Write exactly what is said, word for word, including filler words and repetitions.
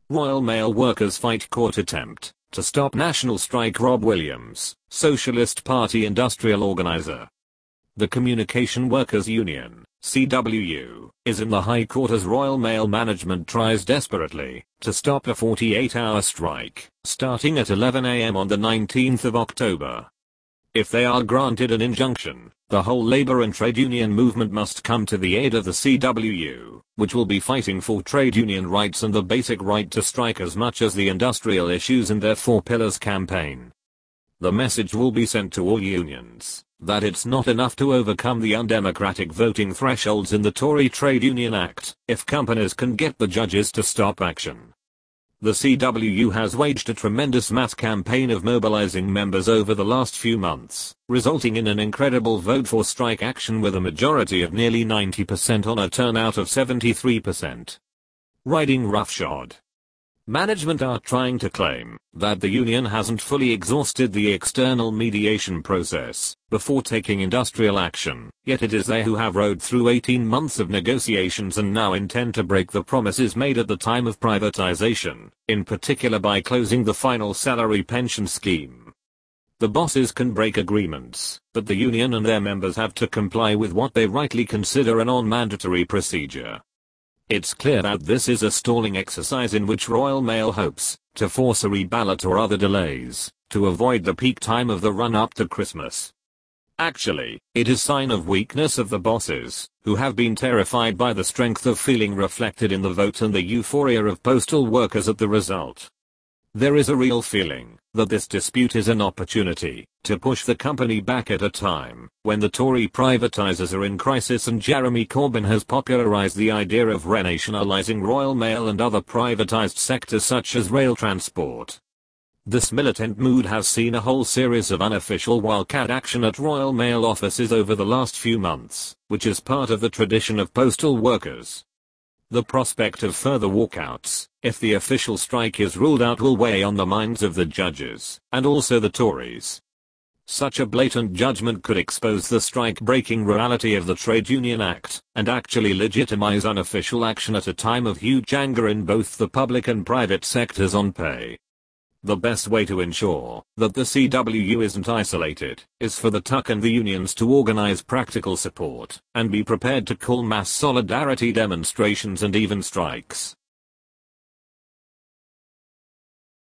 Royal Mail workers fight court attempt to stop national strike. Rob Williams, Socialist Party industrial organizer. The Communication Workers Union, C W U, is in the High Court as Royal Mail management tries desperately to stop a forty-eight hour strike, starting at eleven a m on the nineteenth of October. If they are granted an injunction, the whole labor and trade union movement must come to the aid of the C W U, which will be fighting for trade union rights and the basic right to strike as much as the industrial issues in their Four Pillars campaign. The message will be sent to all unions that it's not enough to overcome the undemocratic voting thresholds in the Tory Trade Union Act if companies can get the judges to stop action. The C W U has waged a tremendous mass campaign of mobilizing members over the last few months, resulting in an incredible vote for strike action with a majority of nearly ninety percent on a turnout of seventy-three percent. Riding roughshod. Management are trying to claim that the union hasn't fully exhausted the external mediation process before taking industrial action, yet it is they who have rode through eighteen months of negotiations and now intend to break the promises made at the time of privatization, in particular by closing the final salary pension scheme. The bosses can break agreements, but the union and their members have to comply with what they rightly consider a non-mandatory procedure. It's clear that this is a stalling exercise in which Royal Mail hopes to force a reballot or other delays to avoid the peak time of the run-up to Christmas. Actually, it is sign of weakness of the bosses, who have been terrified by the strength of feeling reflected in the vote and the euphoria of postal workers at the result. There is a real feeling that this dispute is an opportunity to push the company back at a time when the Tory privatizers are in crisis and Jeremy Corbyn has popularized the idea of renationalizing Royal Mail and other privatized sectors such as rail transport. This militant mood has seen a whole series of unofficial wildcat action at Royal Mail offices over the last few months, which is part of the tradition of postal workers. The prospect of further walkouts, if the official strike is ruled out, will weigh on the minds of the judges, and also the Tories. Such a blatant judgment could expose the strike-breaking reality of the Trade Union Act, and actually legitimize unofficial action at a time of huge anger in both the public and private sectors on pay. The best way to ensure that the C W U isn't isolated is for the T U C and the unions to organize practical support and be prepared to call mass solidarity demonstrations and even strikes.